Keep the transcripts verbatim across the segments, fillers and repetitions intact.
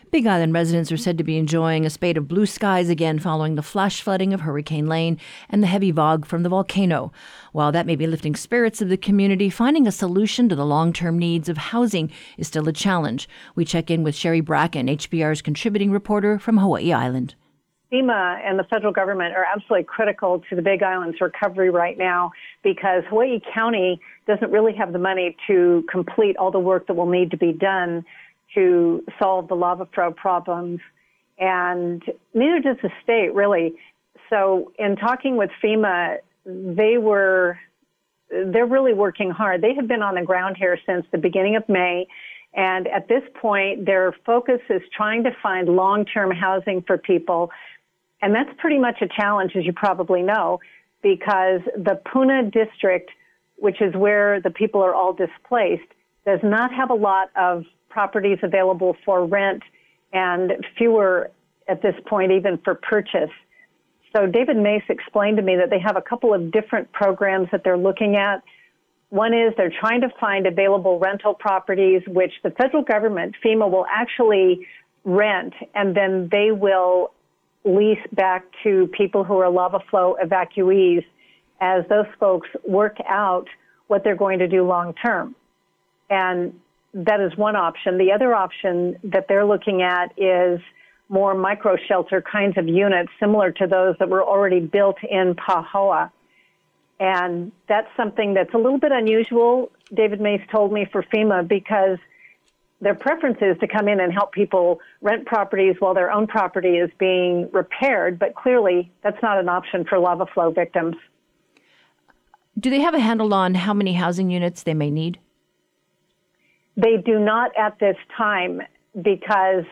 Big Island residents are said to be enjoying a spate of blue skies again following the flash flooding of Hurricane Lane and the heavy fog from the volcano. While that may be lifting spirits of the community, finding a solution to the long-term needs of housing is still a challenge. We check in with Sherry Bracken, H B R's contributing reporter from Hawaii Island. FEMA and the federal government are absolutely critical to the Big Island's recovery right now because Hawaii County doesn't really have the money to complete all the work that will need to be done to solve the lava flow problems, and neither does the state, really. So in talking with FEMA, they were, they're really working hard. They have been on the ground here since the beginning of May, and at this point, their focus is trying to find long-term housing for people. And that's pretty much a challenge, as you probably know, because the Puna district, which is where the people are all displaced, does not have a lot of properties available for rent and fewer at this point even for purchase. So David Mace explained to me that they have a couple of different programs that they're looking at. One is they're trying to find available rental properties, which the federal government, FEMA, will actually rent, and then they will lease back to people who are lava flow evacuees as those folks work out what they're going to do long term. And that is one option. The other option that they're looking at is more micro shelter kinds of units similar to those that were already built in Pahoa. And that's something that's a little bit unusual, David Mace told me, for FEMA, because their preference is to come in and help people rent properties while their own property is being repaired, but clearly that's not an option for lava flow victims. Do they have a handle on how many housing units they may need? They do not at this time because,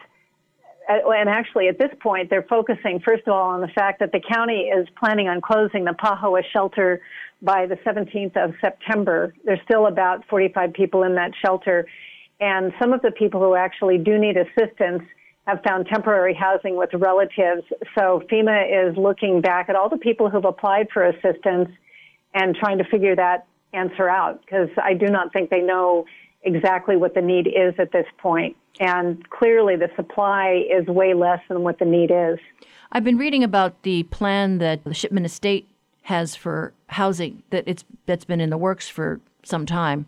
and actually at this point, they're focusing, first of all, on the fact that the county is planning on closing the Pahoa shelter by the seventeenth of September. There's still about forty-five people in that shelter. And some of the people who actually do need assistance have found temporary housing with relatives. So FEMA is looking back at all the people who've applied for assistance and trying to figure that answer out, because I do not think they know exactly what the need is at this point. And clearly the supply is way less than what the need is. I've been reading about the plan that the Shipman Estate has for housing, that it's that's been in the works for some time.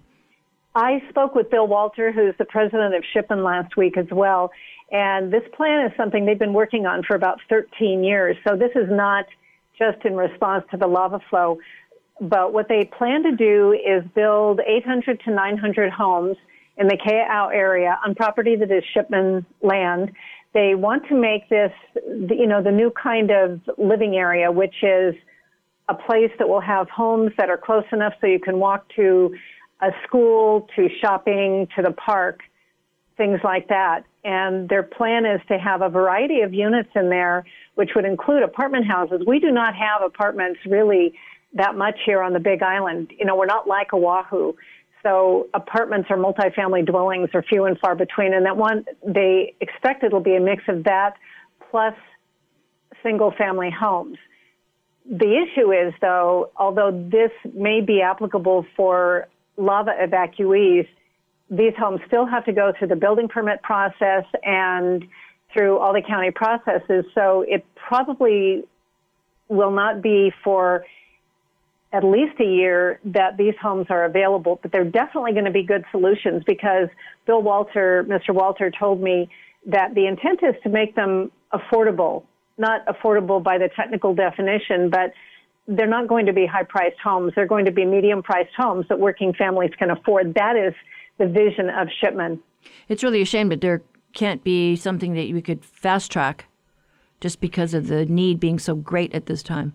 I spoke with Bill Walter, who's the president of Shipman, last week as well, and this plan is something they've been working on for about thirteen years. So this is not just in response to the lava flow, but what they plan to do is build eight hundred to nine hundred homes in the Kea'au area on property that is Shipman land. They want to make this, you know, the new kind of living area, which is a place that will have homes that are close enough so you can walk to a school, to shopping, to the park, things like that. And their plan is to have a variety of units in there, which would include apartment houses. We do not have apartments really that much here on the Big Island. You know, we're not like Oahu. So apartments or multifamily dwellings are few and far between. And that one, they expect it'll be a mix of that plus single-family homes. The issue is, though, although this may be applicable for lava evacuees, these homes still have to go through the building permit process and through all the county processes. So it probably will not be for at least a year that these homes are available, but they're definitely going to be good solutions because Bill Walter, Mister Walter, told me that the intent is to make them affordable, not affordable by the technical definition, but they're not going to be high-priced homes. They're going to be medium-priced homes that working families can afford. That is the vision of Shipman. It's really a shame that there can't be something that we could fast-track just because of the need being so great at this time.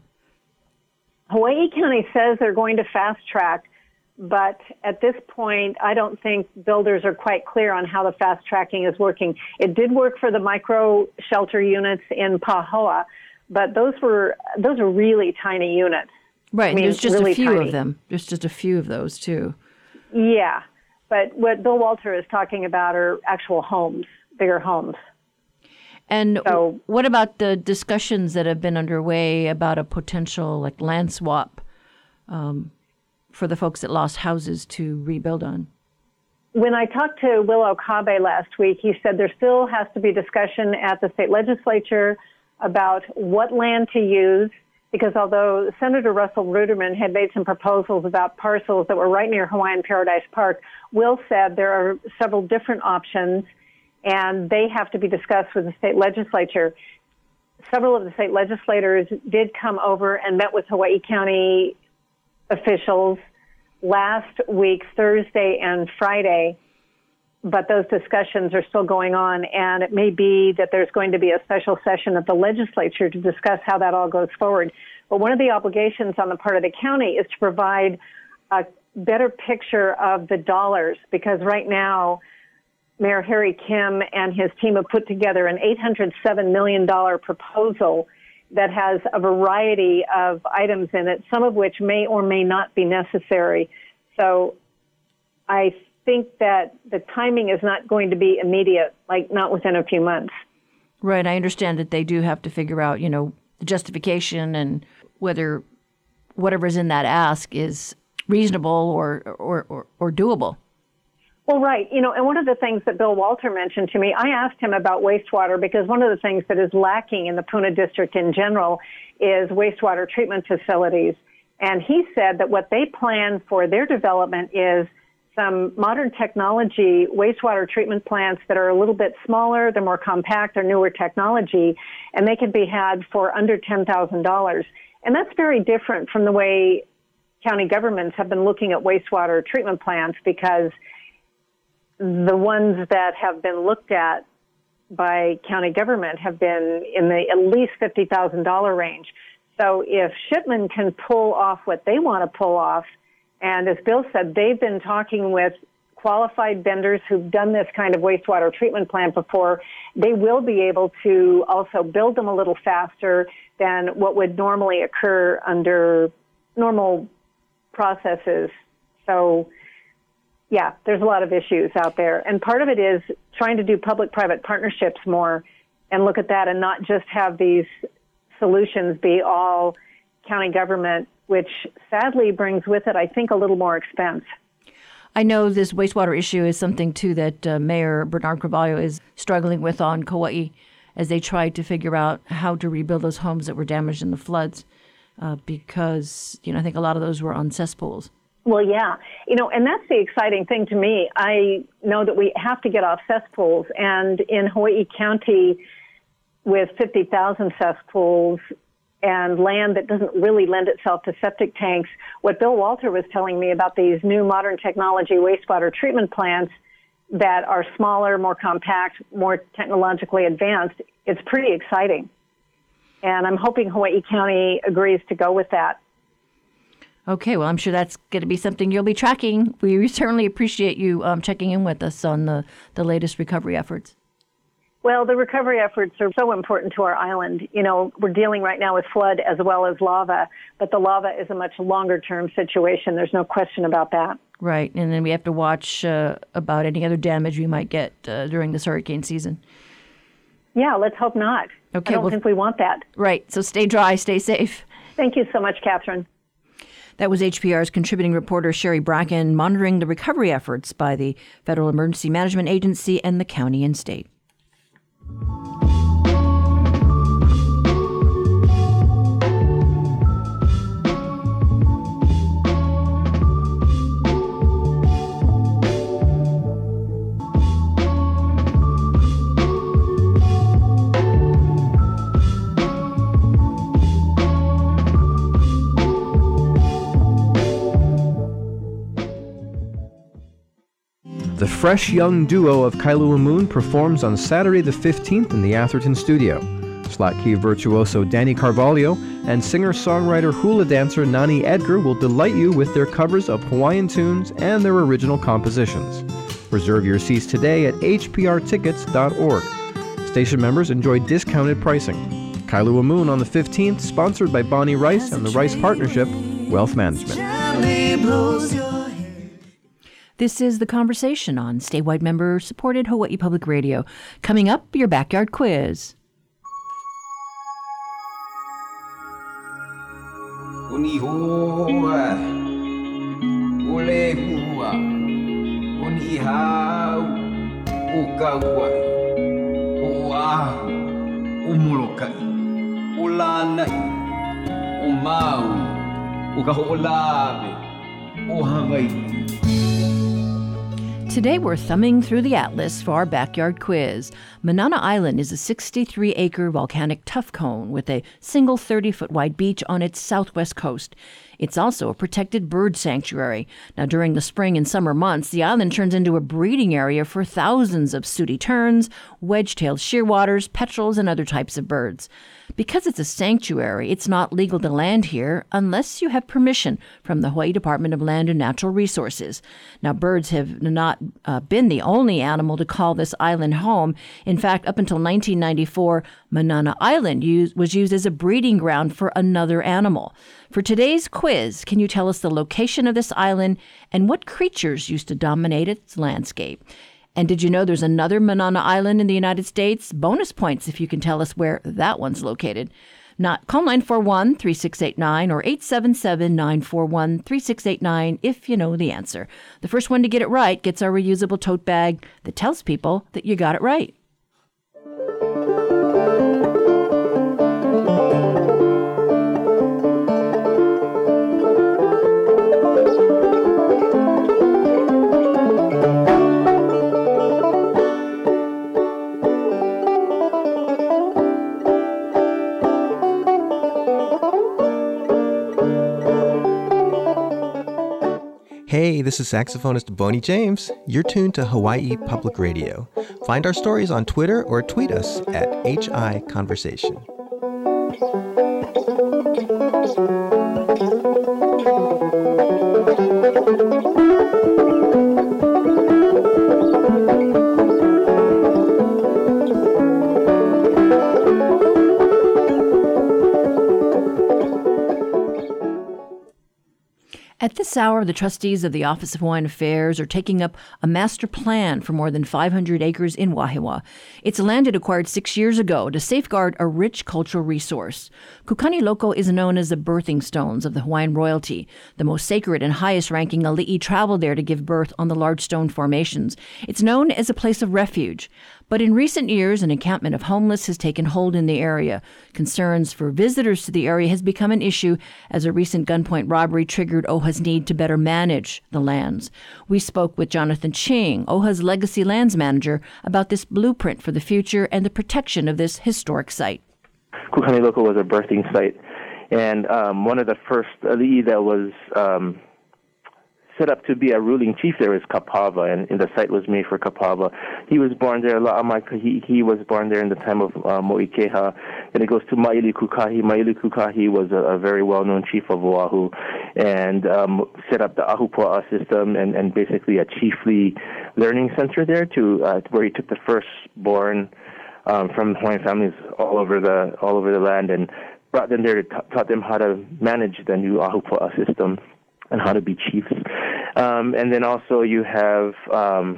Hawaii County says they're going to fast-track, but at this point, I don't think builders are quite clear on how the fast-tracking is working. It did work for the micro-shelter units in Pahoa, but those were those are really tiny units. Right, I mean, there's just really a few tiny. of them. There's just a few of those, too. Yeah, but what Bill Walter is talking about are actual homes, bigger homes. And so, what about the discussions that have been underway about a potential like land swap um, for the folks that lost houses to rebuild on? when I talked to Will Okabe last week, he said there still has to be discussion at the state legislature about what land to use, because although Senator Russell Ruderman had made some proposals about parcels that were right near Hawaiian Paradise Park, Will said there are several different options, and they have to be discussed with the state legislature. Several of the state legislators did come over and met with Hawaii County officials last week, Thursday and Friday, but those discussions are still going on, and it may be that there's going to be a special session of the legislature to discuss how that all goes forward. But one of the obligations on the part of the county is to provide a better picture of the dollars, because right now, Mayor Harry Kim and his team have put together an eight hundred seven million dollars proposal that has a variety of items in it, some of which may or may not be necessary. So I think that the timing is not going to be immediate, like not within a few months. Right. I understand that they do have to figure out, you know, the justification and whether whatever's in that ask is reasonable or, or, or, or doable. Well, right. You know, and one of the things that Bill Walter mentioned to me, I asked him about wastewater, because one of the things that is lacking in the Puna District in general is wastewater treatment facilities. And he said that what they plan for their development is some modern technology wastewater treatment plants that are a little bit smaller, they're more compact, they're newer technology, and they can be had for under ten thousand dollars. And that's very different from the way county governments have been looking at wastewater treatment plants, because the ones that have been looked at by county government have been in the at least fifty thousand dollars range. So if Shipman can pull off what they want to pull off, and as Bill said, they've been talking with qualified vendors who've done this kind of wastewater treatment plant before, they will be able to also build them a little faster than what would normally occur under normal processes. So yeah, there's a lot of issues out there. And part of it is trying to do public-private partnerships more and look at that and not just have these solutions be all county government, which sadly brings with it, I think, a little more expense. I know this wastewater issue is something, too, that uh, Mayor Bernard Carvalho is struggling with on Kauai as they try to figure out how to rebuild those homes that were damaged in the floods, uh, because, you know, I think a lot of those were on cesspools. Well, yeah, you know, and that's the exciting thing to me. I know that we have to get off cesspools, and in Hawaii County, with fifty thousand cesspools and land that doesn't really lend itself to septic tanks, what Bill Walter was telling me about these new modern technology wastewater treatment plants that are smaller, more compact, more technologically advanced, it's pretty exciting. And I'm hoping Hawaii County agrees to go with that. Okay, well, I'm sure that's going to be something you'll be tracking. We certainly appreciate you um, checking in with us on the, the latest recovery efforts. Well, the recovery efforts are so important to our island. You know, we're dealing right now with flood as well as lava, but the lava is a much longer-term situation. There's no question about that. Right, and then we have to watch uh, about any other damage we might get uh, during this hurricane season. Yeah, let's hope not. Okay, I don't well, think we want that. Right, so stay dry, stay safe. Thank you so much, Catherine. That was H P R's contributing reporter Sherry Bracken monitoring the recovery efforts by the Federal Emergency Management Agency and the county and state. The fresh young duo of Kailua Moon performs on Saturday the fifteenth in the Atherton studio. Slack key virtuoso Danny Carvalho and singer-songwriter hula dancer Nani Edgar will delight you with their covers of Hawaiian tunes and their original compositions. Reserve your seats today at h p r tickets dot org. Station members enjoy discounted pricing. Kailua Moon on the fifteenth, sponsored by Bonnie Rice and the Rice Partnership, Wealth Management. This is The Conversation on statewide member-supported Hawaii Public Radio. Coming up, your backyard quiz. Unihoa, Ulehua, Uniha. Kawai, Oahu, O Molokai, O Lanai, O Maui, O Kaho'olawe, O Hawaii. Today we're thumbing through the atlas for our backyard quiz. Manana Island is a sixty-three acre volcanic tuff cone with a single thirty-foot wide beach on its southwest coast. It's also a protected bird sanctuary. Now, during the spring and summer months, the island turns into a breeding area for thousands of sooty terns, wedge-tailed shearwaters, petrels, and other types of birds. Because it's a sanctuary, it's not legal to land here unless you have permission from the Hawaii Department of Land and Natural Resources. Now, birds have not uh, been the only animal to call this island home. In fact, up until nineteen ninety-four, Manana Island used, was used as a breeding ground for another animal. For today's quiz, can you tell us the location of this island and what creatures used to dominate its landscape? And did you know there's another Manana Island in the United States? Bonus points if you can tell us where that one's located. Not call nine four one, three six eight nine or eight seven seven, nine four one, three six eight nine if you know the answer. The first one to get it right gets our reusable tote bag that tells people that you got it right. Hey, this is saxophonist Bonnie James. You're tuned to Hawaii Public Radio. Find our stories on Twitter or tweet us at H I Conversation. At this hour, the trustees of the Office of Hawaiian Affairs are taking up a master plan for more than five hundred acres in Wahiawa. It's land it acquired six years ago to safeguard a rich cultural resource. Kukani Loko is known as the birthing stones of the Hawaiian royalty. The most sacred and highest-ranking ali'i traveled there to give birth on the large stone formations. It's known as a place of refuge. But in recent years, an encampment of homeless has taken hold in the area. Concerns for visitors to the area has become an issue as a recent gunpoint robbery triggered O H A's need to better manage the lands. We spoke with Jonathan Ching, O H A's legacy lands manager, about this blueprint for the future and the protection of this historic site. Kukani Loko was a birthing site, and um, one of the first ali'i that was um, set up to be a ruling chief there is Kapava, and, and the site was made for Kapava. He was born there. La'amai, he, he was born there in the time of uh, Mo'ikeha. Then it goes to Maili Kukahi. Maili Kukahi was a, a very well-known chief of Oahu and um, set up the Ahupua'a system and, and basically a chiefly learning center there to uh, where he took the firstborn um, from Hawaiian families all over the all over the land and brought them there to t- taught them how to manage the new Ahupua'a system and how to be chiefs. Um, and then also you have um,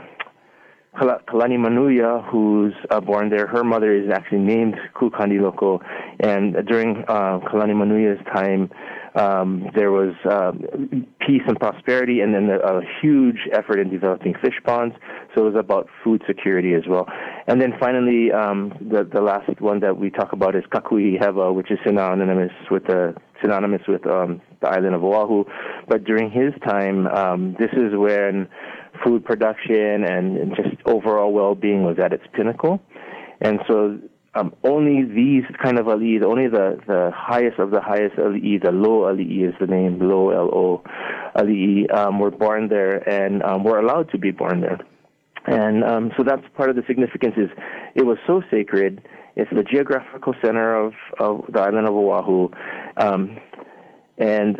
Kalani Manuia, who's uh, born there. Her mother is actually named Kukani Loko. And during uh, Kalani Manuia's time, um, there was uh, peace and prosperity, and then a, a huge effort in developing fish ponds. So it was about food security as well. And then finally, um, the the last one that we talk about is Kakui Heva, which is synonymous with the synonymous with um, the island of Oahu. But during his time, um, this is when food production and just overall well-being was at its pinnacle. And so um, only these kind of ali'i, only the, the highest of the highest ali'i, the Lo ali'i is the name, Lo, L O ali'i, um, were born there and um, were allowed to be born there. And um, so that's part of the significance is it was so sacred. It's the geographical center of, of the island of Oahu. Um, and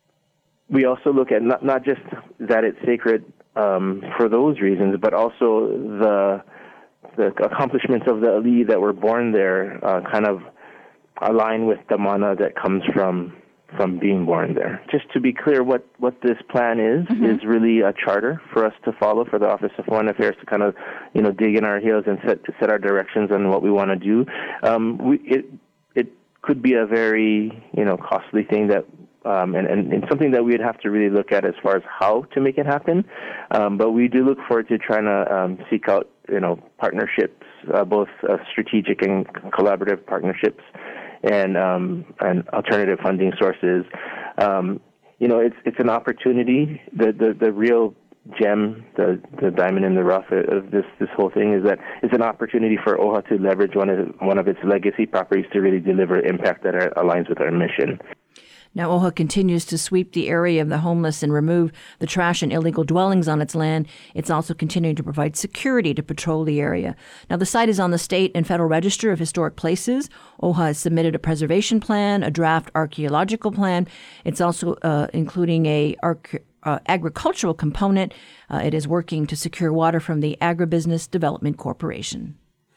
we also look at not, not just that it's sacred um, for those reasons, but also the the accomplishments of the ali'i that were born there uh, kind of align with the mana that comes from from being born there. Just to be clear, what, what this plan is, mm-hmm. is really a charter for us to follow for the Office of Foreign Affairs to kind of, you know, dig in our heels and set to set our directions on what we want to do. Um, we, it it could be a very, you know, costly thing that Um, and, and, and something that we'd have to really look at as far as how to make it happen. Um, but we do look forward to trying to um, seek out you know, partnerships, uh, both uh, strategic and collaborative partnerships, and um, and alternative funding sources. Um, you know, it's it's an opportunity. The the, the real gem, the, the diamond in the rough of this this whole thing is that it's an opportunity for O H A to leverage one of one of its legacy properties to really deliver impact that are, aligns with our mission. Now, O H A continues to sweep the area of the homeless and remove the trash and illegal dwellings on its land. It's also continuing to provide security to patrol the area. Now, the site is on the state and federal register of historic places. O H A has submitted a preservation plan, a draft archaeological plan. It's also uh, including a arch- uh, agricultural component. Uh, it is working to secure water from the Agribusiness Development Corporation.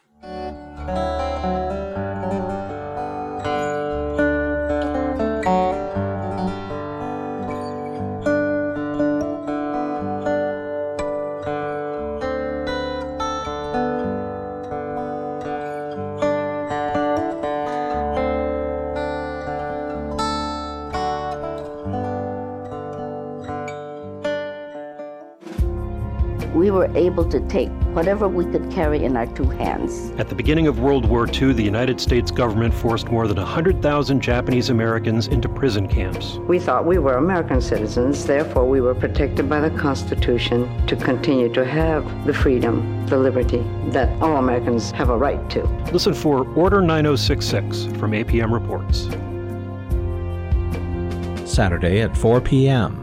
We were able to take whatever we could carry in our two hands. At the beginning of World War Two, the United States government forced more than one hundred thousand Japanese Americans into prison camps. We thought we were American citizens, therefore we were protected by the Constitution to continue to have the freedom, the liberty that all Americans have a right to. Listen for Order nine oh six six from A P M Reports. Saturday at four p.m.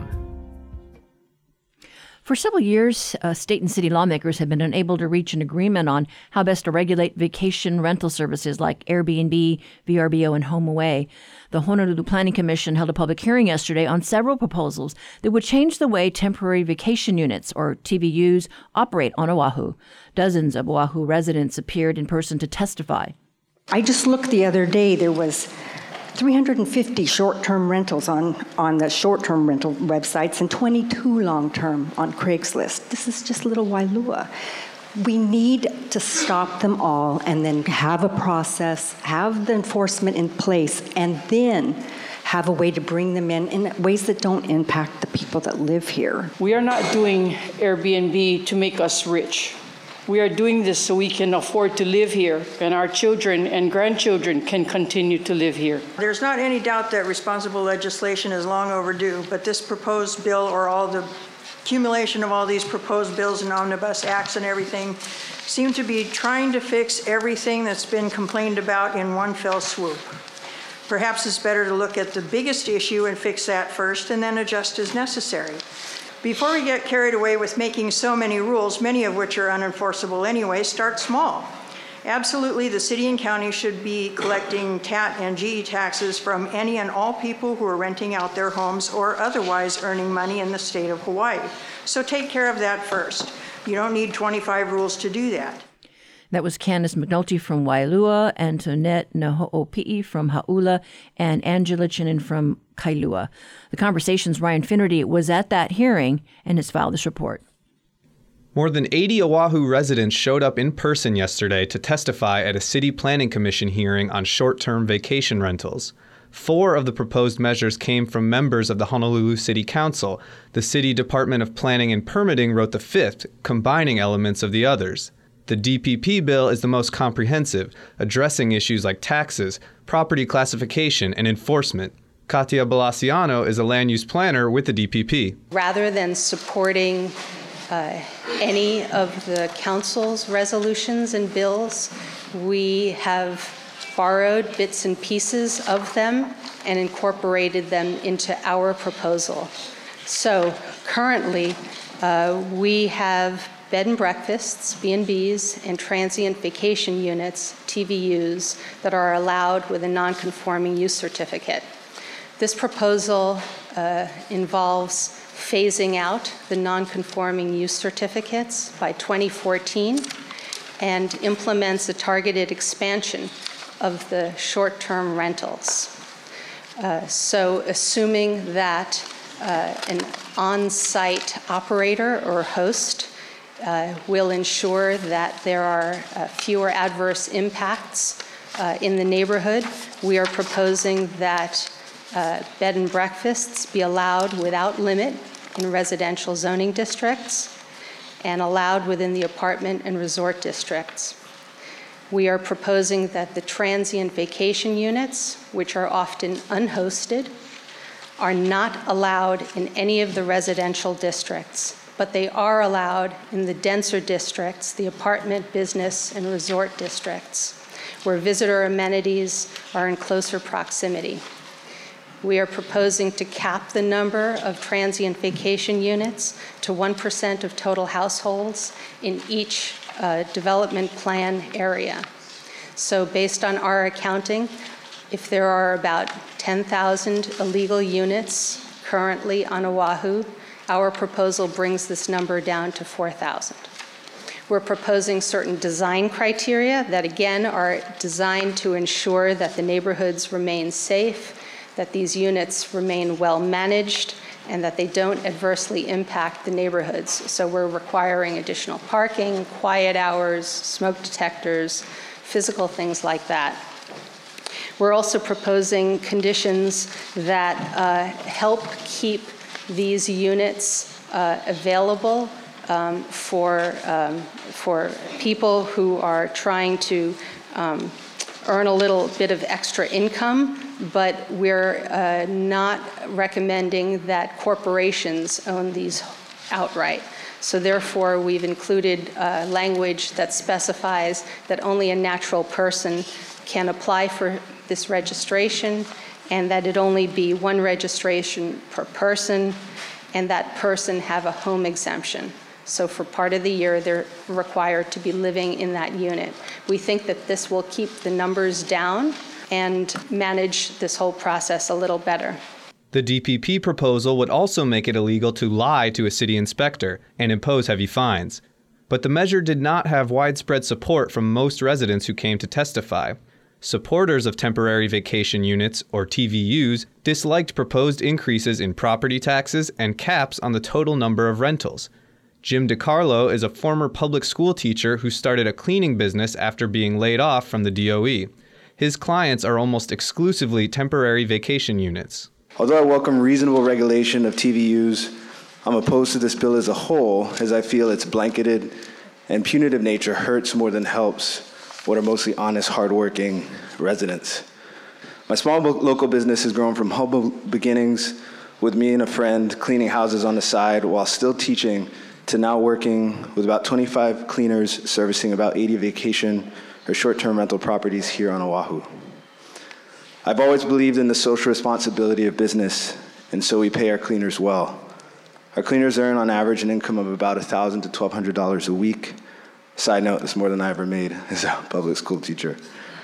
For several years, uh, state and city lawmakers have been unable to reach an agreement on how best to regulate vacation rental services like Airbnb, V R B O, and HomeAway. The Honolulu Planning Commission held a public hearing yesterday on several proposals that would change the way temporary vacation units, or T V Us, operate on Oahu. Dozens of Oahu residents appeared in person to testify. I just looked the other day. There was three hundred fifty short-term rentals on, on the short-term rental websites and twenty-two long-term on Craigslist. This is just little Wailua. We need to stop them all and then have a process, have the enforcement in place, and then have a way to bring them in in ways that don't impact the people that live here. We are not doing Airbnb to make us rich. We are doing this so we can afford to live here, and our children and grandchildren can continue to live here. There's not any doubt that responsible legislation is long overdue, but this proposed bill, or all the accumulation of all these proposed bills and omnibus acts and everything, seem to be trying to fix everything that's been complained about in one fell swoop. Perhaps it's better to look at the biggest issue and fix that first, and then adjust as necessary. Before we get carried away with making so many rules, many of which are unenforceable anyway, start small. Absolutely, the city and county should be collecting T A T and G E taxes from any and all people who are renting out their homes or otherwise earning money in the state of Hawaii. So take care of that first. You don't need twenty-five rules to do that. That was Candace McNulty from Wailua, Antoinette Naho'opi'i from Hau'ula, and Angela Chinen from Kailua. The Conversation's Ryan Finnerty was at that hearing and has filed this report. More than eighty Oahu residents showed up in person yesterday to testify at a City Planning Commission hearing on short-term vacation rentals. Four of the proposed measures came from members of the Honolulu City Council. The City Department of Planning and Permitting wrote the fifth, combining elements of the others. The D P P bill is the most comprehensive, addressing issues like taxes, property classification, and enforcement. Katia Balaciano is a land use planner with the D P P. Rather than supporting uh, any of the council's resolutions and bills, we have borrowed bits and pieces of them and incorporated them into our proposal. So currently, uh, we have bed and breakfasts, B and Bs, and transient vacation units, T V Us, that are allowed with a non-conforming use certificate. This proposal uh, involves phasing out the non-conforming use certificates by twenty fourteen and implements a targeted expansion of the short-term rentals. Uh, so assuming that uh, an on-site operator or host Uh, will ensure that there are uh, fewer adverse impacts uh, in the neighborhood. We are proposing that uh, bed and breakfasts be allowed without limit in residential zoning districts, and allowed within the apartment and resort districts. We are proposing that the transient vacation units, which are often unhosted, are not allowed in any of the residential districts, but they are allowed in the denser districts, the apartment, business, and resort districts, where visitor amenities are in closer proximity. We are proposing to cap the number of transient vacation units to one percent of total households in each uh, development plan area. So based on our accounting, if there are about ten thousand illegal units currently on Oahu, our proposal brings this number down to four thousand. We're proposing certain design criteria that, again, are designed to ensure that the neighborhoods remain safe, that these units remain well managed, and that they don't adversely impact the neighborhoods. So we're requiring additional parking, quiet hours, smoke detectors, physical things like that. We're also proposing conditions that uh, help keep these units uh, available um, for, um, for people who are trying to um, earn a little bit of extra income, but we're uh, not recommending that corporations own these outright. So therefore, we've included uh, language that specifies that only a natural person can apply for this registration, and that it only be one registration per person, and that person have a home exemption. So for part of the year, they're required to be living in that unit. We think that this will keep the numbers down and manage this whole process a little better. The D P P proposal would also make it illegal to lie to a city inspector and impose heavy fines. But the measure did not have widespread support from most residents who came to testify. Supporters of temporary vacation units, or T V Us, disliked proposed increases in property taxes and caps on the total number of rentals. Jim DiCarlo is a former public school teacher who started a cleaning business after being laid off from the D O E. His clients are almost exclusively temporary vacation units. Although I welcome reasonable regulation of T V Us, I'm opposed to this bill as a whole, as I feel its blanketed and punitive nature hurts more than helps what are mostly honest, hardworking residents. My small local business has grown from humble beginnings with me and a friend cleaning houses on the side while still teaching, to now working with about twenty-five cleaners servicing about eighty vacation or short-term rental properties here on Oahu. I've always believed in the social responsibility of business, and so we pay our cleaners well. Our cleaners earn on average an income of about one thousand dollars to twelve hundred dollars a week. Side note, that's more than I ever made as a public school teacher.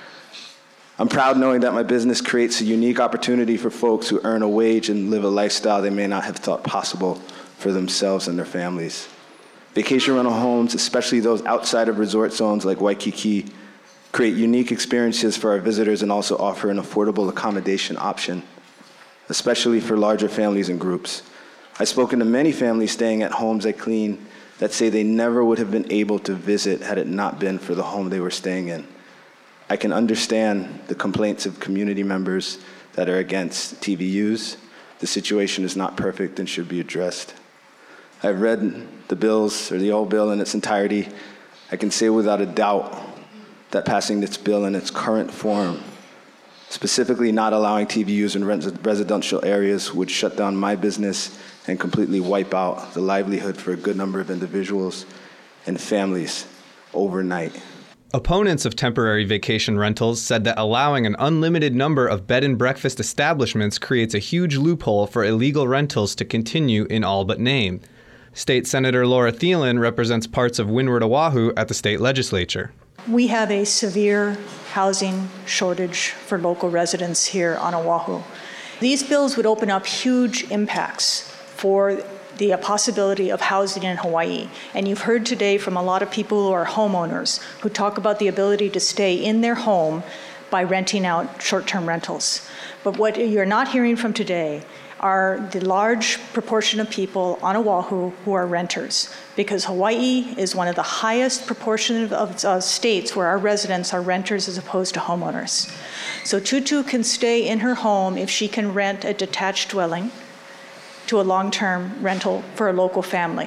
I'm proud knowing that my business creates a unique opportunity for folks who earn a wage and live a lifestyle they may not have thought possible for themselves and their families. Vacation rental homes, especially those outside of resort zones like Waikiki, create unique experiences for our visitors and also offer an affordable accommodation option, especially for larger families and groups. I've spoken to many families staying at homes I clean that say they never would have been able to visit had it not been for the home they were staying in. I can understand the complaints of community members that are against T V Us. The situation is not perfect and should be addressed. I've read the bills, or the old bill in its entirety. I can say without a doubt that passing this bill in its current form, specifically not allowing T V Us in res- residential areas, would shut down my business and completely wipe out the livelihood for a good number of individuals and families overnight. Opponents of temporary vacation rentals said that allowing an unlimited number of bed and breakfast establishments creates a huge loophole for illegal rentals to continue in all but name. State Senator Laura Thielen represents parts of Windward Oahu at the state legislature. We have a severe housing shortage for local residents here on Oahu. These bills would open up huge impacts for the possibility of housing in Hawaii. And you've heard today from a lot of people who are homeowners who talk about the ability to stay in their home by renting out short-term rentals. But what you're not hearing from today are the large proportion of people on Oahu who are renters, because Hawaii is one of the highest proportion of uh, states where our residents are renters as opposed to homeowners. So Tutu can stay in her home if she can rent a detached dwelling to a long-term rental for a local family.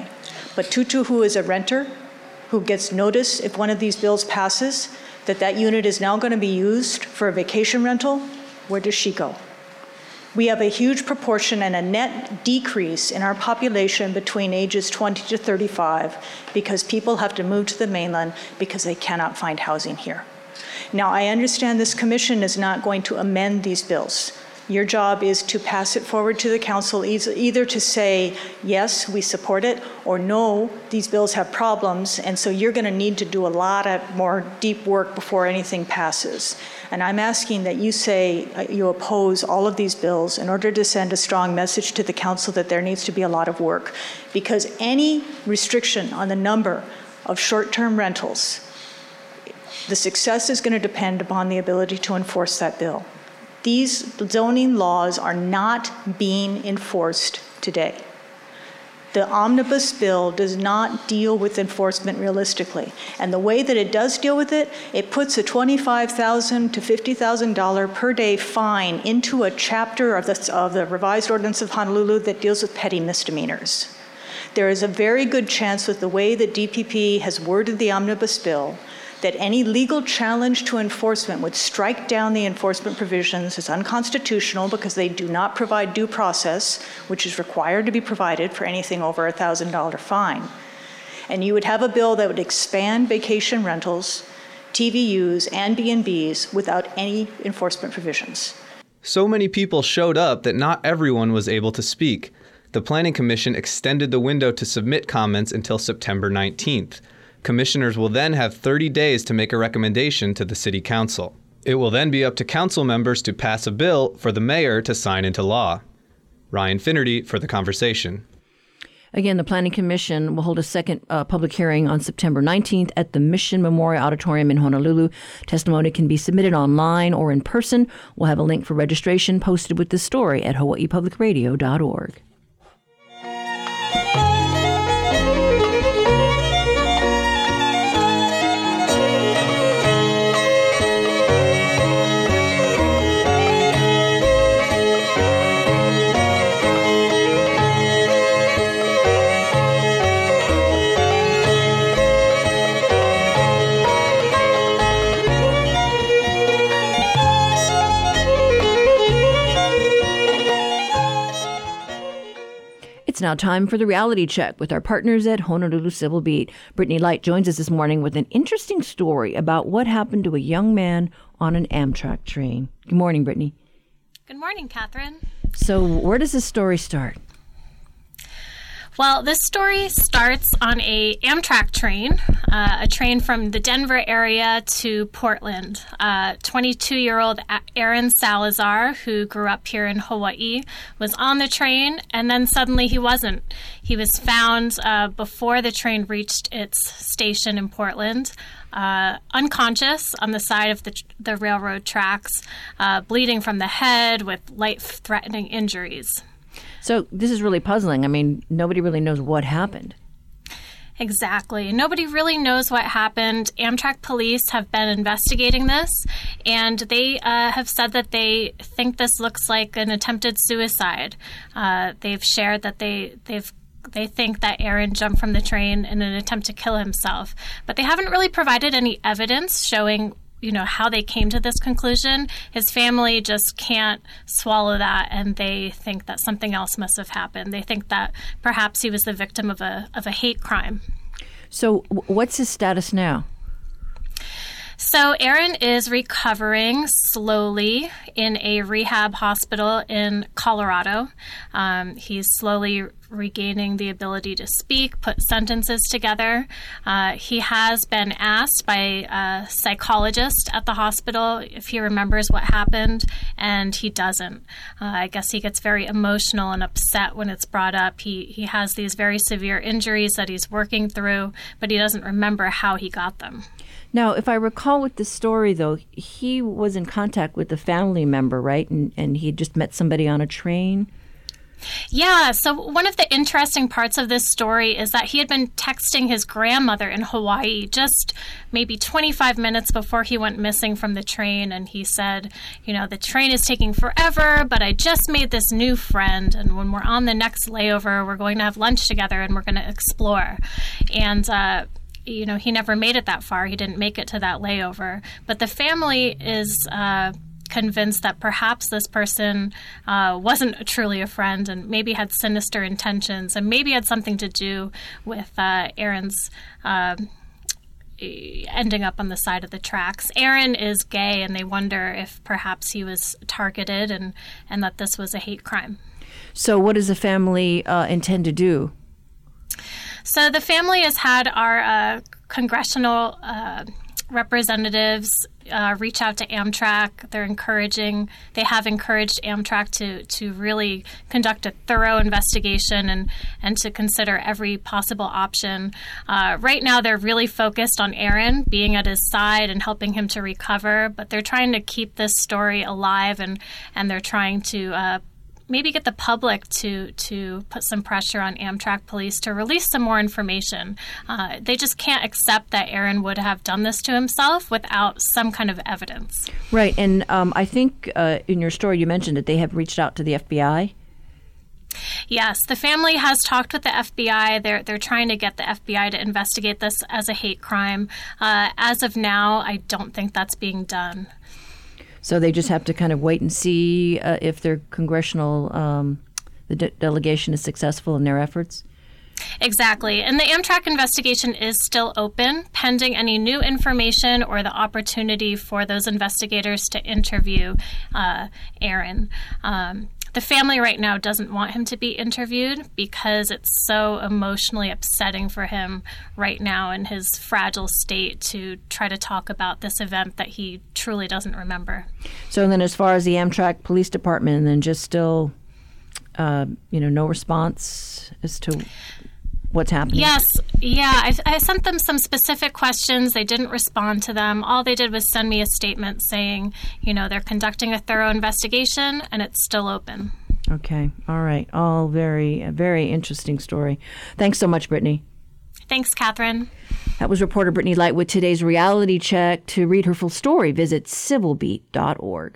But Tutu, who is a renter, who gets notice if one of these bills passes, that that unit is now going to be used for a vacation rental, where does she go? We have a huge proportion and a net decrease in our population between ages twenty to thirty-five because people have to move to the mainland because they cannot find housing here. Now, I understand this commission is not going to amend these bills. Your job is to pass it forward to the council, either to say, yes, we support it, or no, these bills have problems, and so you're going to need to do a lot of more deep work before anything passes. And I'm asking that you say uh, you oppose all of these bills in order to send a strong message to the council that there needs to be a lot of work, because any restriction on the number of short-term rentals, the success is going to depend upon the ability to enforce that bill. These zoning laws are not being enforced today. The omnibus bill does not deal with enforcement realistically. And the way that it does deal with it, it puts a twenty-five thousand dollars to fifty thousand dollars per day fine into a chapter of the, of the revised ordinance of Honolulu that deals with petty misdemeanors. There is a very good chance with the way that D P P has worded the omnibus bill that any legal challenge to enforcement would strike down the enforcement provisions as unconstitutional because they do not provide due process, which is required to be provided for anything over a one thousand dollars fine. And you would have a bill that would expand vacation rentals, T V Us, and B and Bs without any enforcement provisions. So many people showed up that not everyone was able to speak. The Planning Commission extended the window to submit comments until September nineteenth. Commissioners will then have thirty days to make a recommendation to the City Council. It will then be up to council members to pass a bill for the mayor to sign into law. Ryan Finnerty for The Conversation. Again, the Planning Commission will hold a second uh, public hearing on September nineteenth at the Mission Memorial Auditorium in Honolulu. Testimony can be submitted online or in person. We'll have a link for registration posted with this story at hawaii public radio dot org. It's now time for the reality check with our partners at Honolulu Civil Beat. Brittany Light joins us this morning with an interesting story about what happened to a young man on an Amtrak train. Good morning, Brittany. Good morning, Catherine. So where does this story start? Well, this story starts on a Amtrak train, uh, a train from the Denver area to Portland. Uh, twenty-two-year-old Aaron Salazar, who grew up here in Hawaii, was on the train, and then suddenly he wasn't. He was found uh, before the train reached its station in Portland, uh, unconscious on the side of the, the railroad tracks, uh, bleeding from the head with life-threatening injuries. So this is really puzzling. I mean, nobody really knows what happened. Exactly. Nobody really knows what happened. Amtrak police have been investigating this, and they uh, have said that they think this looks like an attempted suicide. Uh, they've shared that they they've they think that Aaron jumped from the train in an attempt to kill himself, but they haven't really provided any evidence showing, you know, how they came to this conclusion. His family just can't swallow that, and they think that something else must have happened. They think that perhaps he was the victim of a of a hate crime. So what's his status now? So Aaron is recovering slowly in a rehab hospital in Colorado. Um, he's slowly regaining the ability to speak, put sentences together. Uh, he has been asked by a psychologist at the hospital if he remembers what happened, and he doesn't. Uh, I guess he gets very emotional and upset when it's brought up. He, he has these very severe injuries that he's working through, but he doesn't remember how he got them. Now, if I recall with the story, though, he was in contact with a family member, right? And, and he just met somebody on a train? Yeah, so one of the interesting parts of this story is that he had been texting his grandmother in Hawaii just maybe twenty-five minutes before he went missing from the train. And he said, you know, the train is taking forever, but I just made this new friend. And when we're on the next layover, we're going to have lunch together and we're going to explore. And, uh, you know, he never made it that far. He didn't make it to that layover. But the family is Uh, convinced that perhaps this person uh, wasn't truly a friend and maybe had sinister intentions and maybe had something to do with uh, Aaron's uh, ending up on the side of the tracks. Aaron is gay, and they wonder if perhaps he was targeted and, and that this was a hate crime. So what does the family uh, intend to do? So the family has had our uh, congressional uh, representatives uh, reach out to Amtrak. They're encouraging, they have encouraged Amtrak to, to really conduct a thorough investigation and, and to consider every possible option. Uh, right now, they're really focused on Aaron, being at his side and helping him to recover, but they're trying to keep this story alive, and, and they're trying to uh, maybe get the public to to put some pressure on Amtrak police to release some more information. Uh, they just can't accept that Aaron would have done this to himself without some kind of evidence. Right, and um, I think uh, in your story you mentioned that they have reached out to the F B I. Yes, the family has talked with the F B I. They're they're trying to get the F B I to investigate this as a hate crime. Uh, as of now, I don't think that's being done. So they just have to kind of wait and see uh, if their congressional um, the de- delegation is successful in their efforts? Exactly. And the Amtrak investigation is still open, pending any new information or the opportunity for those investigators to interview uh, Aaron. Um, the family right now doesn't want him to be interviewed because it's so emotionally upsetting for him right now in his fragile state to try to talk about this event that he truly doesn't remember. So then as far as the Amtrak Police Department, and then just still, uh, you know, no response as to what's happening? Yes. Yeah. I, I sent them some specific questions. They didn't respond to them. All they did was send me a statement saying, you know, they're conducting a thorough investigation and it's still open. Okay. All right. All very, very interesting story. Thanks so much, Brittany. Thanks, Catherine. That was reporter Brittany Light with today's Reality Check. To read her full story, visit civil beat dot org.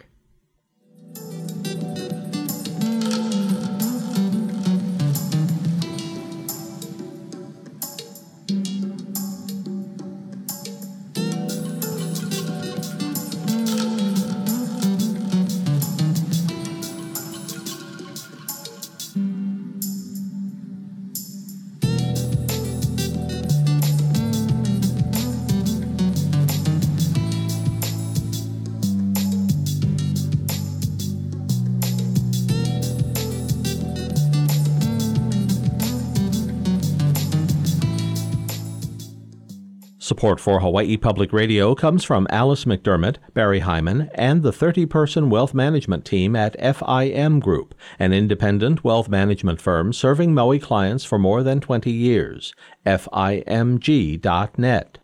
Support for Hawaii Public Radio comes from Alice McDermott, Barry Hyman, and the thirty-person wealth management team at F I M Group, an independent wealth management firm serving Maui clients for more than twenty years. F I M G dot net.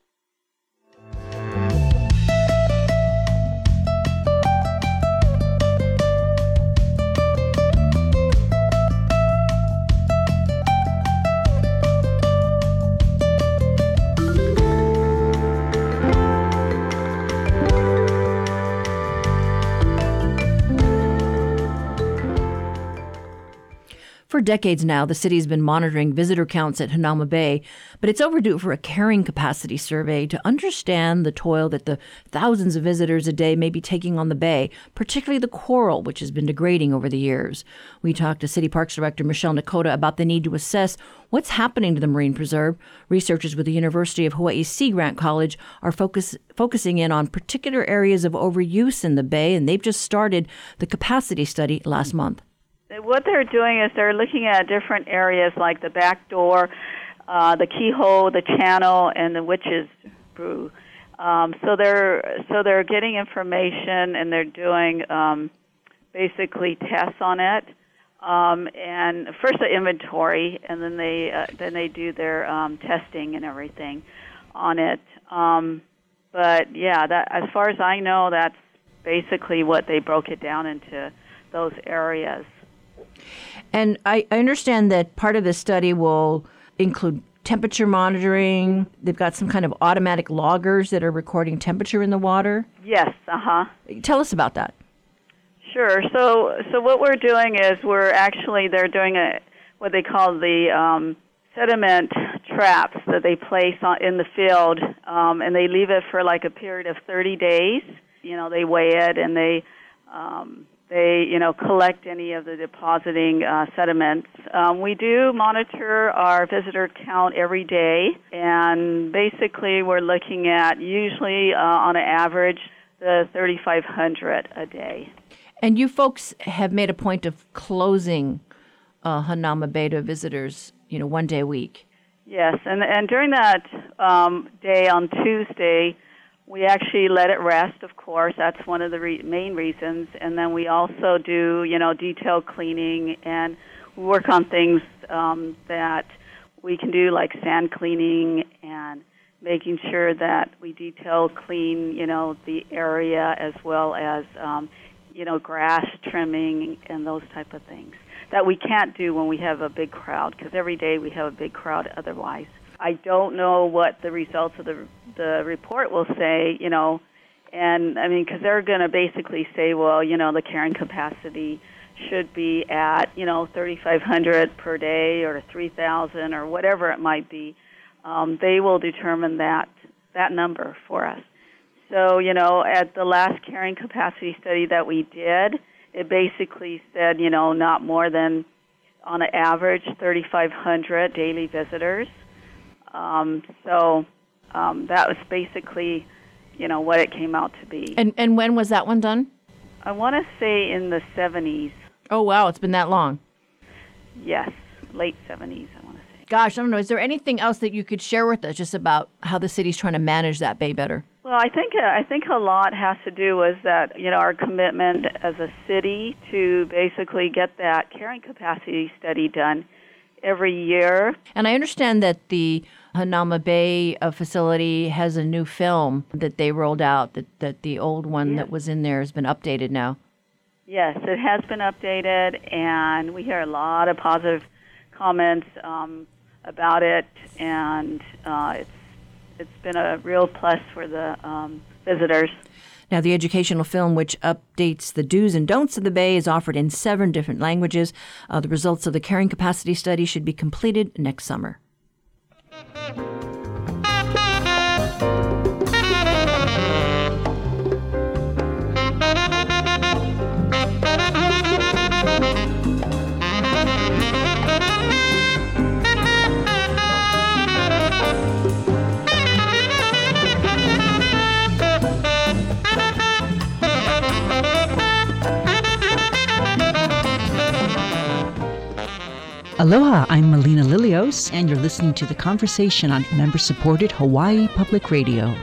For decades now, the city has been monitoring visitor counts at Hanauma Bay, but it's overdue for a carrying capacity survey to understand the toll that the thousands of visitors a day may be taking on the bay, particularly the coral, which has been degrading over the years. We talked to City Parks Director Michelle Nakota about the need to assess what's happening to the marine preserve. Researchers with the University of Hawaii Sea Grant College are focus, focusing in on particular areas of overuse in the bay, and they've just started the capacity study last month. What they're doing is they're looking at different areas like the back door, uh, the keyhole, the channel, and the witch's brew. Um, so they're so they're getting information and they're doing um, basically tests on it. Um, and first the inventory, and then they uh, then they do their um, testing and everything on it. Um, but yeah, that as far as I know, that's basically what they broke it down into, those areas. And I, I understand that part of the study will include temperature monitoring. They've got some kind of automatic loggers that are recording temperature in the water. Yes, uh-huh. Tell us about that. Sure. So so what we're doing is we're actually, they're doing a what they call the um, sediment traps that they place on, in the field, um, and they leave it for like a period of thirty days. You know, they weigh it and they, um, they you know, collect any of the depositing uh, sediments. Um, we do monitor our visitor count every day, and basically we're looking at usually uh, on an average the thirty-five hundred a day. And you folks have made a point of closing uh, Hanauma Bay to visitors, you know, one day a week. Yes, and and during that um, day on Tuesday, we actually let it rest, of course. That's one of the re- main reasons. And then we also do, you know, detailed cleaning, and we work on things um, that we can do, like sand cleaning and making sure that we detail clean, you know, the area, as well as, um, you know, grass trimming and those type of things that we can't do when we have a big crowd, because every day we have a big crowd otherwise. I don't know what the results of the the report will say, you know, and I mean, because they're going to basically say, well, you know, the carrying capacity should be at, you know, thirty-five hundred per day or three thousand or whatever it might be. Um, they will determine that that number for us. So, you know, at the last carrying capacity study that we did, it basically said, you know, not more than, on an average, thirty-five hundred daily visitors. Um, so um, that was basically, you know, what it came out to be. And and when was that one done? I want to say in the seventies. Oh, wow, it's been that long. Yes, late seventies, I want to say. Gosh, I don't know. Is there anything else that you could share with us just about how the city's trying to manage that bay better? Well, I think uh, I think a lot has to do with that, you know, our commitment as a city to basically get that carrying capacity study done every year. And I understand that the Hanauma Bay uh, facility has a new film that they rolled out, that, that the old one Yes. that was in there has been updated now. Yes, it has been updated, and we hear a lot of positive comments um, about it, and uh, it's it's been a real plus for the um, visitors. Now, the educational film, which updates the do's and don'ts of the Bay, is offered in seven different languages. Uh, the results of the carrying capacity study should be completed next summer. Aloha, I'm Melina Lilios, and you're listening to The Conversation on member-supported Hawaii Public Radio.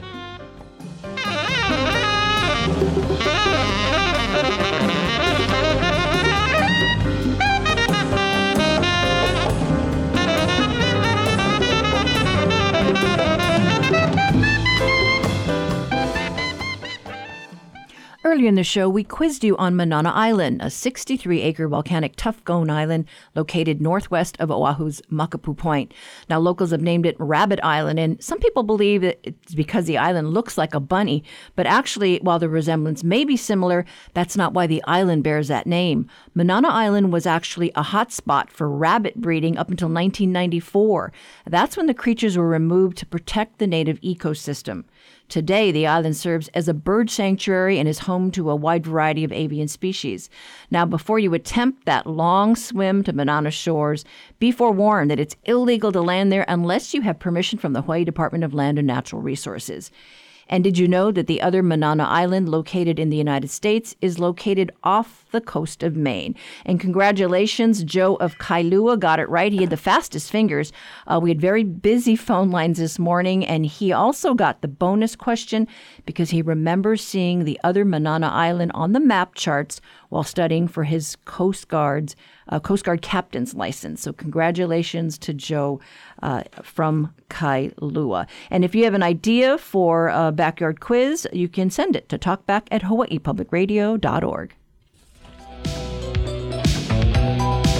Earlier in the show, we quizzed you on Manana Island, a sixty-three acre volcanic tuff-gone island located northwest of Oahu's Makapu Point. Now, locals have named it Rabbit Island, and some people believe that it's because the island looks like a bunny. But actually, while the resemblance may be similar, that's not why the island bears that name. Manana Island was actually a hot spot for rabbit breeding up until nineteen ninety-four. That's when the creatures were removed to protect the native ecosystem. Today, the island serves as a bird sanctuary and is home to a wide variety of avian species. Now, before you attempt that long swim to Manana shores, be forewarned that it's illegal to land there unless you have permission from the Hawaii Department of Land and Natural Resources. And did you know that the other Manana Island, located in the United States, is located off the coast of Maine? And congratulations, Joe of Kailua got it right. He had the fastest fingers. Uh, we had very busy phone lines this morning, and he also got the bonus question because he remembers seeing the other Manana Island on the map charts while studying for his Coast Guard's uh, Coast Guard captain's license. So congratulations to Joe uh, from Kailua. And if you have an idea for a backyard quiz, you can send it to talkback at hawaii public radio dot org.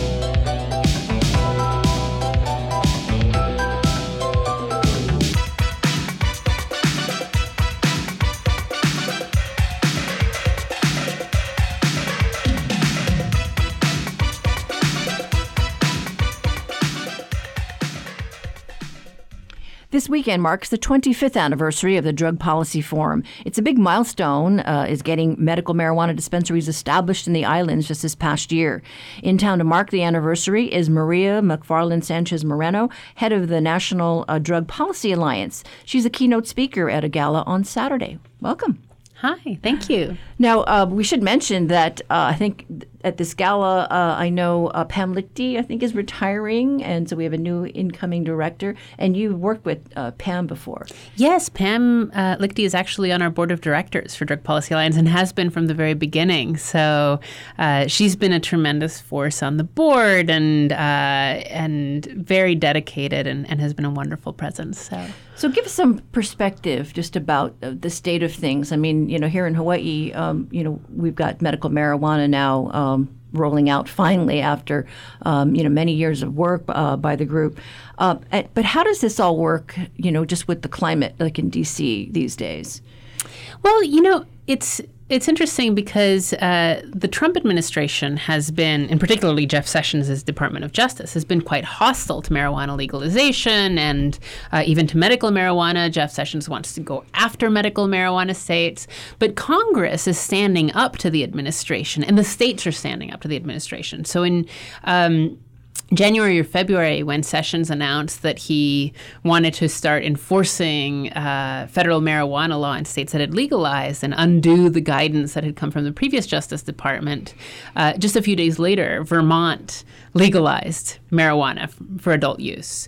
This weekend marks the twenty-fifth anniversary of the Drug Policy Forum. It's a big milestone, uh, is getting medical marijuana dispensaries established in the islands just this past year. In town to mark the anniversary is Maria McFarland Sanchez Moreno, head of the National uh, Drug Policy Alliance. She's a keynote speaker at a gala on Saturday. Welcome. Hi, thank you. Now, uh, we should mention that uh, I think at this gala, uh, I know uh, Pam Lichty, I think, is retiring, and so we have a new incoming director, and you've worked with uh, Pam before. Yes, Pam uh, Lichty is actually on our board of directors for Drug Policy Alliance and has been from the very beginning. So uh, she's been a tremendous force on the board and uh, and very dedicated and, and has been a wonderful presence. So. So give us some perspective just about uh, the state of things. I mean, you know, here in Hawaii, um, you know, we've got medical marijuana now um, rolling out finally after, um, you know, many years of work uh, by the group. Uh, but how does this all work, you know, just with the climate like in D C these days? Well, you know, it's it's interesting because uh, the Trump administration has been, and particularly Jeff Sessions' Department of Justice, has been quite hostile to marijuana legalization and uh, even to medical marijuana. Jeff Sessions wants to go after medical marijuana states. But Congress is standing up to the administration, and the states are standing up to the administration. So in um, January or February, when Sessions announced that he wanted to start enforcing uh, federal marijuana law in states that had legalized and undo the guidance that had come from the previous Justice Department, uh, just a few days later, Vermont legalized marijuana f- for adult use.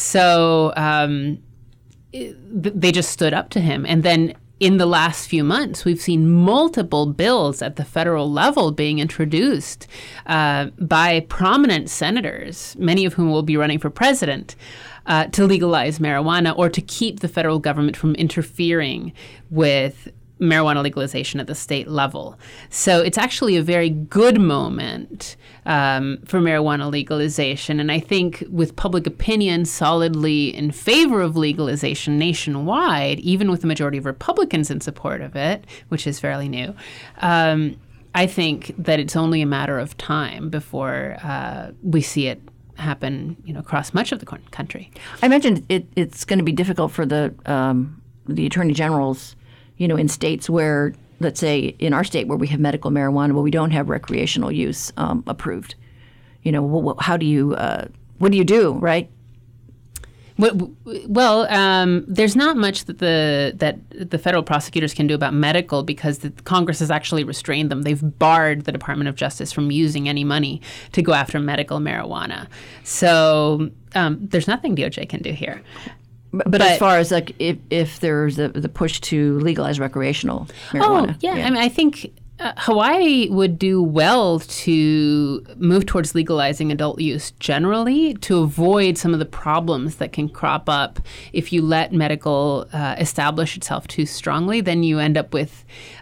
So um, it, they just stood up to him. And then in the last few months, we've seen multiple bills at the federal level being introduced uh, by prominent senators, many of whom will be running for president, uh, to legalize marijuana or to keep the federal government from interfering with marijuana legalization at the state level. So it's actually a very good moment um, for marijuana legalization. And I think with public opinion solidly in favor of legalization nationwide, even with the majority of Republicans in support of it, which is fairly new, um, I think that it's only a matter of time before uh, we see it happen, you know, across much of the country. I mentioned it, it's going to be difficult for the um, the attorney generals, you know, in states where, let's say, in our state where we have medical marijuana, but we don't have recreational use um, approved. You know, well, how do you, uh, what do you do, right? Well, um, there's not much that the that the federal prosecutors can do about medical because the Congress has actually restrained them. They've barred the Department of Justice from using any money to go after medical marijuana. So um, there's nothing D O J can do here. But, but as far as like if, if there's a, the push to legalize recreational marijuana. Oh, yeah. yeah. I mean, I think uh, Hawaii would do well to move towards legalizing adult use generally to avoid some of the problems that can crop up if you let medical uh, establish itself too strongly. Then you end up with,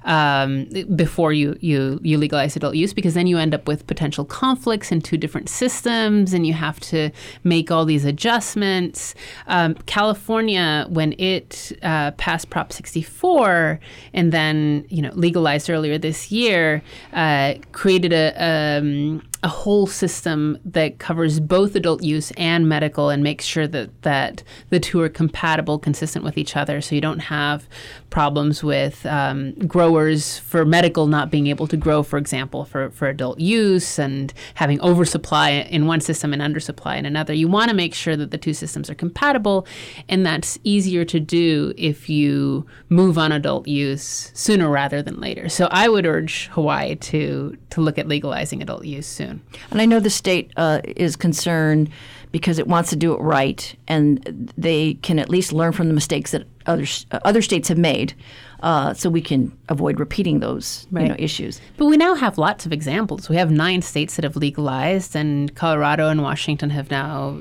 um, before you, you, you legalize adult use, because then you end up with potential conflicts in two different systems and you have to make all these adjustments. Um, California, when it uh, passed Prop sixty-four and then, you know, legalized earlier this year, uh, created a, um, a whole system that covers both adult use and medical and makes sure that, that the two are compatible, consistent with each other, so you don't have problems with um, growers for medical not being able to grow, for example, for, for adult use and having oversupply in one system and undersupply in another. You want to make sure that the two systems are compatible, and that's easier to do if you move on adult use sooner rather than later. So I would urge Hawaii to, to look at legalizing adult use soon. And I know the state uh, is concerned because it wants to do it right, and they can at least learn from the mistakes that other uh, other states have made, uh, so we can avoid repeating those right. you know, issues. But we now have lots of examples. We have nine states that have legalized, and Colorado and Washington have now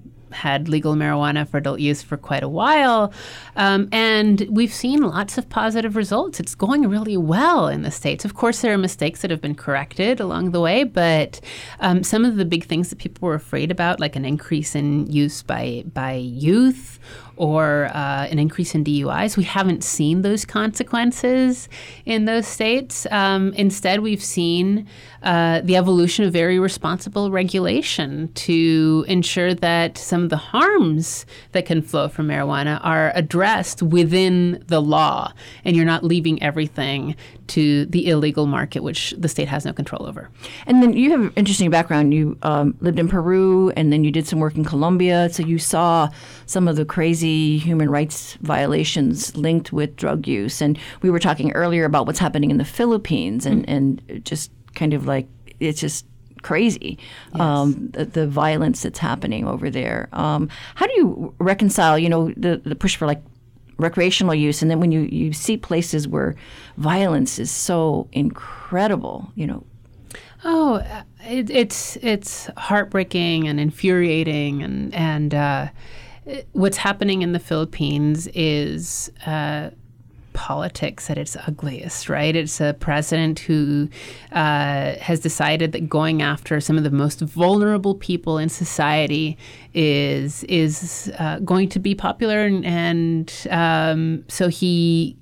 had legal marijuana for adult use for quite a while. Um, and we've seen lots of positive results. It's going really well in the states. Of course, there are mistakes that have been corrected along the way, but um, some of the big things that people were afraid about, like an increase in use by, by youth or uh, an increase in D U Is, we haven't seen those consequences in those states. Um, instead, we've seen uh, the evolution of very responsible regulation to ensure that some from the harms that can flow from marijuana are addressed within the law, and you're not leaving everything to the illegal market, which the state has no control over. And then you have an interesting background. You um, lived in Peru, and then you did some work in Colombia, so you saw some of the crazy human rights violations linked with drug use. And we were talking earlier about what's happening in the Philippines, and, mm-hmm. and just kind of like, it's just crazy, yes. um, the, the violence that's happening over there. Um, how do you reconcile, you know, the, the push for like recreational use, and then when you, you see places where violence is so incredible, you know? Oh, it, it's it's heartbreaking and infuriating, and and uh, what's happening in the Philippines is uh, politics at its ugliest, right? It's a president who uh, has decided that going after some of the most vulnerable people in society is is uh, going to be popular, and, and um, so he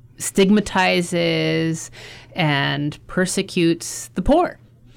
stigmatizes and persecutes the poor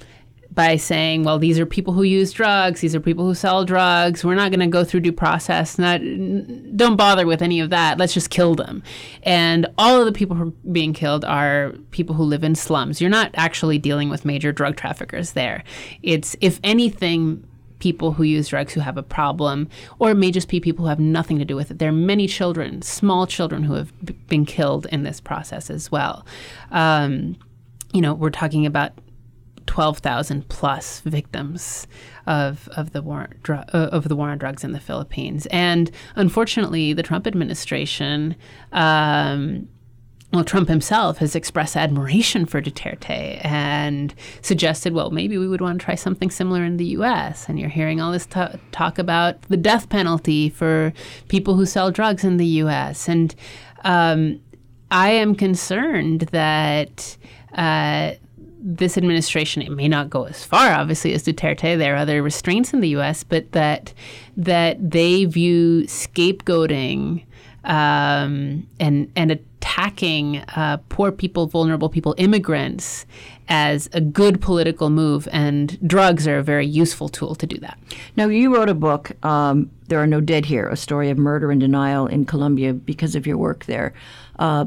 by saying, well, these are people who use drugs, these are people who sell drugs, we're not going to go through due process, not, don't bother with any of that, let's just kill them. And all of the people who are being killed are people who live in slums. You're not actually dealing with major drug traffickers there. It's, if anything, people who use drugs who have a problem, or it may just be people who have nothing to do with it. There are many children, small children, who have b- been killed in this process as well. Um, you know, we're talking about twelve thousand plus victims of of the war dr- uh, of the war on drugs in the Philippines, and unfortunately, the Trump administration, um, well, Trump himself has expressed admiration for Duterte and suggested, well, maybe we would want to try something similar in the U S. And you're hearing all this t- talk about the death penalty for people who sell drugs in the U S. And um, I am concerned that. Uh, This administration, it may not go as far, obviously, as Duterte. There are other restraints in the U S, but that that they view scapegoating um, and and attacking uh, poor people, vulnerable people, immigrants, as a good political move, and drugs are a very useful tool to do that. Now, you wrote a book, um, There Are No Dead Here, a story of murder and denial in Colombia because of your work there. Uh,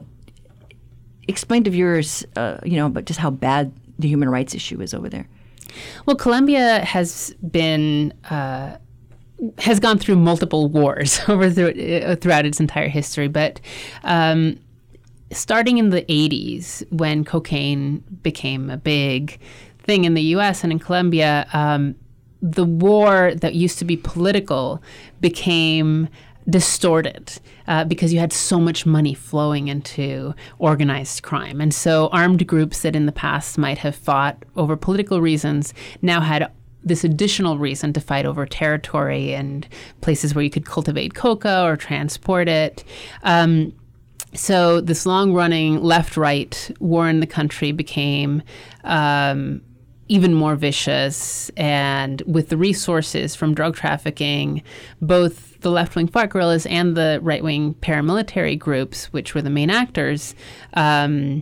explain to viewers, uh, you know, but just how bad the human rights issue is over there. Well, Colombia has been uh, has gone through multiple wars over the, uh, throughout its entire history, but um, starting in the eighties, when cocaine became a big thing in the U S and in Colombia, um, the war that used to be political became distorted uh, because you had so much money flowing into organized crime. And so armed groups that in the past might have fought over political reasons now had this additional reason to fight over territory and places where you could cultivate coca or transport it. Um, so this long-running left-right war in the country became um, even more vicious, and with the resources from drug trafficking, both the left-wing FARC guerrillas and the right-wing paramilitary groups, which were the main actors, um,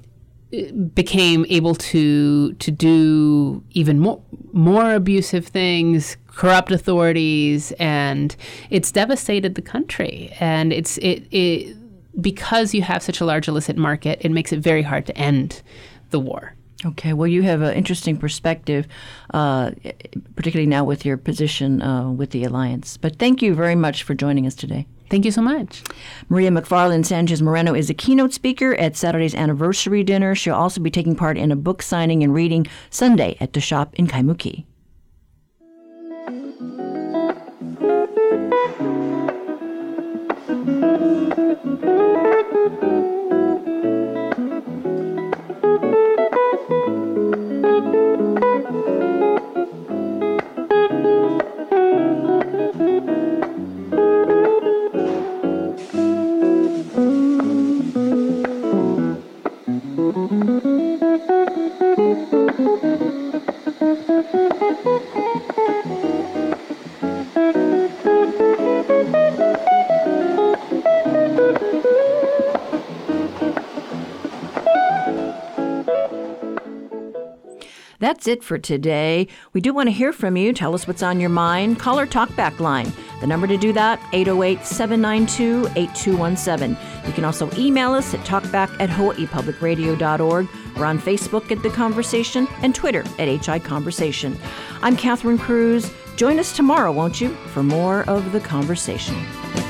became able to to do even more more abusive things, corrupt authorities, and it's devastated the country. And it's it it because you have such a large illicit market, it makes it very hard to end the war. Okay, well, you have an interesting perspective, uh, particularly now with your position uh, with the Alliance. But thank you very much for joining us today. Thank you so much. Maria McFarland Sanchez Moreno is a keynote speaker at Saturday's anniversary dinner. She'll also be taking part in a book signing and reading Sunday at the shop in Kaimuki. That's it for today. We do want to hear from you. Tell us what's on your mind. Call our talkback line. The number to do that, eight oh eight, seven nine two, eight two one seven. You can also email us at talkback at hawaii public radio dot org or on Facebook at The Conversation and Twitter at H I Conversation. I'm Catherine Cruz. Join us tomorrow, won't you, for more of The Conversation.